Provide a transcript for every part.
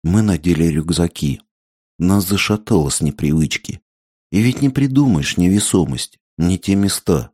Мы надели рюкзаки. Нас зашатало с непривычки. И ведь не придумаешь невесомость, не те места.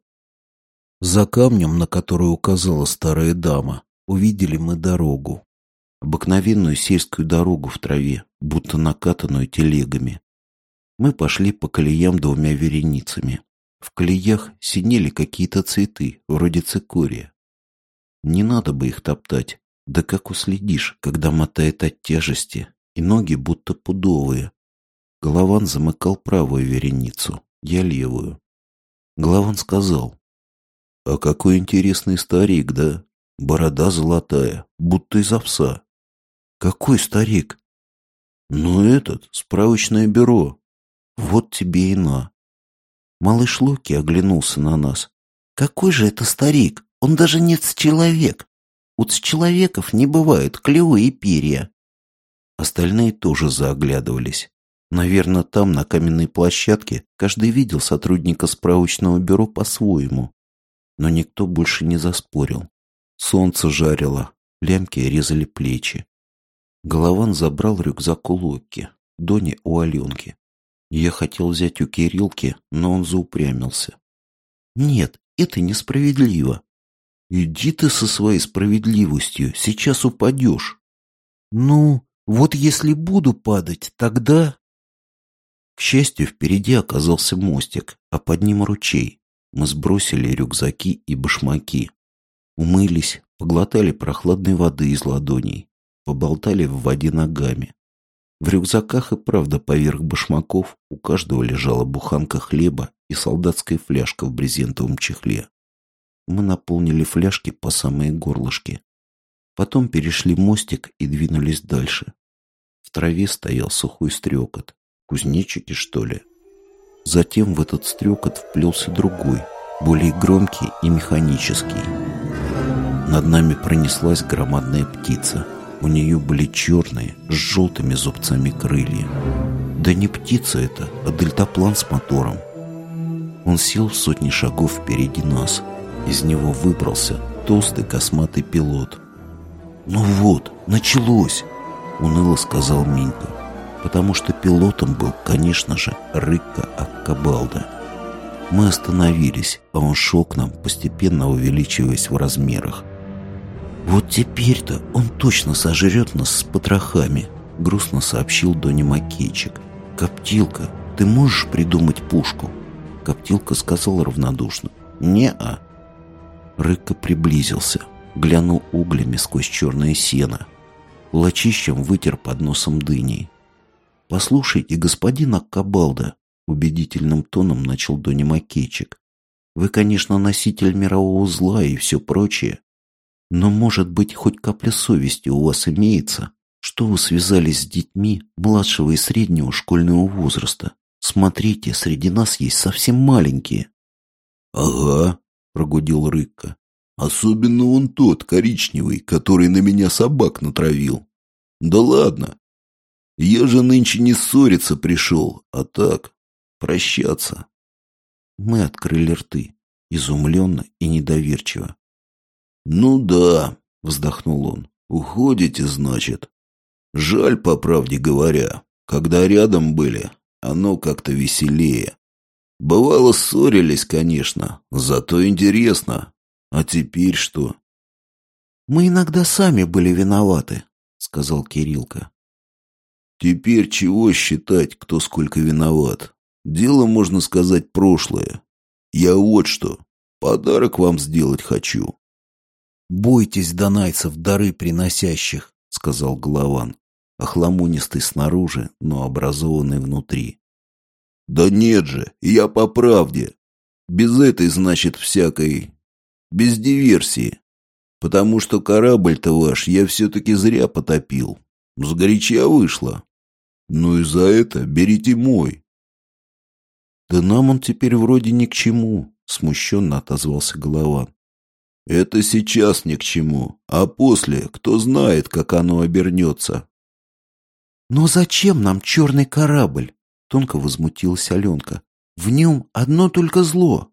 За камнем, на который указала старая дама, увидели мы дорогу. Обыкновенную сельскую дорогу в траве, будто накатанную телегами. Мы пошли по колеям двумя вереницами. В колеях синели какие-то цветы, вроде цикория. Не надо бы их топтать, да как уследишь, когда мотает от тяжести, и ноги будто пудовые. Голован замыкал правую вереницу, я левую. Голован сказал: «А какой интересный старик, да? Борода золотая, будто из овса». «Какой старик?» «Ну этот, справочное бюро. Вот тебе и на». Малыш Локи оглянулся на нас. «Какой же это старик? Он даже не человек. У человеков не бывают клювы и перья». Остальные тоже заоглядывались. Наверное, там, на каменной площадке, каждый видел сотрудника справочного бюро по-своему. Но никто больше не заспорил. Солнце жарило, лямки резали плечи. Голован забрал рюкзак у Локи, Дони у Аленки. Я хотел взять у Кириллки, но он заупрямился. «Нет, это несправедливо». «Иди ты со своей справедливостью, сейчас упадешь». «Ну, вот если буду падать, тогда...» К счастью, впереди оказался мостик, а под ним ручей. Мы сбросили рюкзаки и башмаки. Умылись, поглотали прохладной воды из ладоней, поболтали в воде ногами. В рюкзаках и правда поверх башмаков у каждого лежала буханка хлеба и солдатская фляжка в брезентовом чехле. Мы наполнили фляжки по самые горлышки. Потом перешли мостик и двинулись дальше. В траве стоял сухой стрекот. Кузнечики, что ли? Затем в этот стрекот вплелся другой, более громкий и механический. Над нами пронеслась громадная птица. У нее были черные, с желтыми зубцами крылья. Да не птица это, а дельтаплан с мотором. Он сел в сотни шагов впереди нас. Из него выбрался толстый косматый пилот. «Ну вот, началось!» — уныло сказал Минька. Потому что пилотом был, конечно же, Рыкка Аккабалда. Мы остановились, а он шел к нам, постепенно увеличиваясь в размерах. «Вот теперь-то он точно сожрет нас с потрохами», — грустно сообщил Дони Макейчик. «Коптилка, ты можешь придумать пушку?» Коптилка сказал равнодушно: «Не-а». Рыкка приблизился, глянул углями сквозь черное сено. Лачищем вытер под носом дыней. «Послушайте, господин Аккабалда», — убедительным тоном начал Дони Макейчик, «вы, конечно, носитель мирового зла и все прочее, но, может быть, хоть капля совести у вас имеется, что вы связались с детьми младшего и среднего школьного возраста. Смотрите, среди нас есть совсем маленькие». «Ага», — прогудел Рыкка. «Особенно он тот, коричневый, который на меня собак натравил. Да ладно. Я же нынче не ссориться пришел, а так, прощаться». Мы открыли рты, изумленно и недоверчиво. «Ну да», — вздохнул он, — «уходите, значит. Жаль, по правде говоря. Когда рядом были, оно как-то веселее. Бывало, ссорились, конечно, зато интересно. А теперь что?» «Мы иногда сами были виноваты», — сказал Кириллка. «Теперь чего считать, кто сколько виноват? Дело, можно сказать, прошлое. Я вот что, подарок вам сделать хочу». «Бойтесь донайцев, дары приносящих», — сказал Голован, охламонистый снаружи, но образованный внутри. «Да нет же, я по правде. Без этой, значит, всякой... без диверсии. Потому что корабль-то ваш я все-таки зря потопил. Сгоряча вышло. Ну и за это берите мой». «Да нам он теперь вроде ни к чему», — смущенно отозвался Голован. «Это сейчас ни к чему, а после, кто знает, как оно обернется». «Но зачем нам черный корабль?» — тонко возмутилась Аленка. «В нем одно только зло».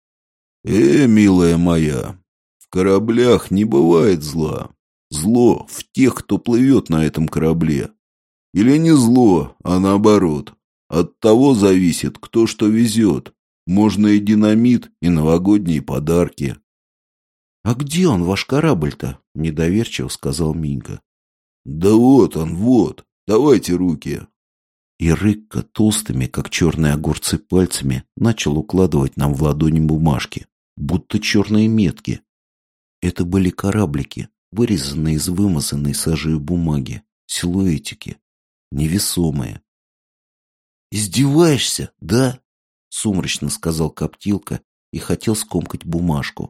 Милая моя, в кораблях не бывает зла. Зло в тех, кто плывет на этом корабле. Или не зло, а наоборот. От того зависит, кто что везет. Можно и динамит, и новогодние подарки. «А где он, ваш корабль-то?» — недоверчиво сказал Минька. Да вот он, вот. Давайте руки. И Рыкка толстыми, как черные огурцы, пальцами начал укладывать нам в ладони бумажки, будто черные метки. Это были кораблики, вырезанные из вымазанной сажей бумаги, силуэтики, невесомые. «Издеваешься, да?» — сумрачно сказал Коптилка и хотел скомкать бумажку.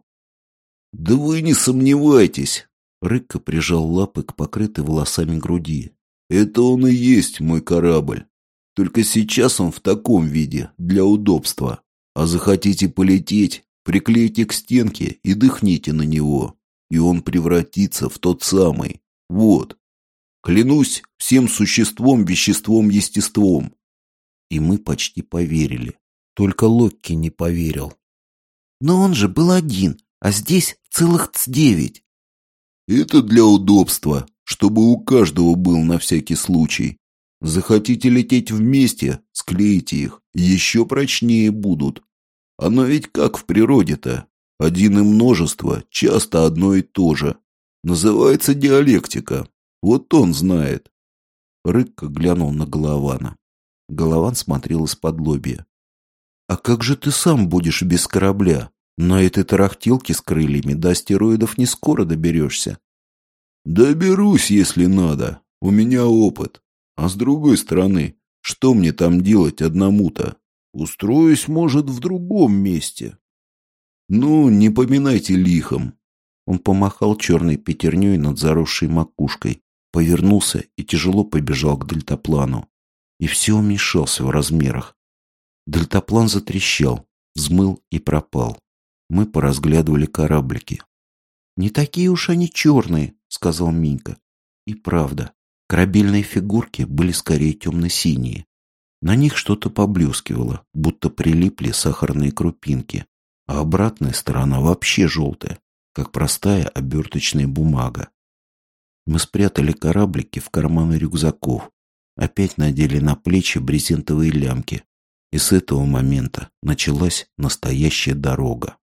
Да вы не сомневайтесь. Рыкка прижал лапы к покрытой волосами груди. Это он и есть мой корабль. Только сейчас он в таком виде, для удобства. А захотите полететь, приклейте к стенке и дыхните на него. И он превратится в тот самый. Вот. Клянусь всем существом, веществом, естеством. И мы почти поверили. Только Локки не поверил. Но он же был один, а здесь целых 9. Это для удобства, чтобы у каждого был на всякий случай. Захотите лететь вместе, склейте их, еще прочнее будут. Оно ведь как в природе-то. Один и множество, часто одно и то же. Называется диалектика. Вот он знает. Рыкка глянул на Голована. Голован смотрел из-под лобья. «А как же ты сам будешь без корабля? На этой тарахтелке с крыльями до астероидов не скоро доберешься». «Доберусь, если надо. У меня опыт. А с другой стороны, что мне там делать одному-то? Устроюсь, может, в другом месте». «Ну, не поминайте лихом». Он помахал черной пятерней над заросшей макушкой, повернулся и тяжело побежал к дельтаплану. И все уменьшался в размерах. Дельтаплан затрещал, взмыл и пропал. Мы поразглядывали кораблики. «Не такие уж они черные», — сказал Минька. И правда, корабельные фигурки были скорее темно-синие. На них что-то поблескивало, будто прилипли сахарные крупинки, а обратная сторона вообще желтая, как простая оберточная бумага. Мы спрятали кораблики в карманы рюкзаков, опять надели на плечи брезентовые лямки, и с этого момента началась настоящая дорога.